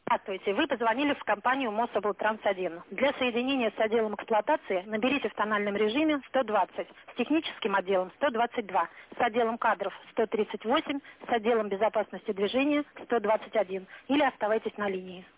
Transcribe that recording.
Здравствуйте, вы позвонили в компанию Мособлтранс-1. Для соединения с отделом эксплуатации наберите в тональном режиме 120, с техническим отделом 122, с отделом кадров 138, с отделом безопасности движения 121 или оставайтесь на линии.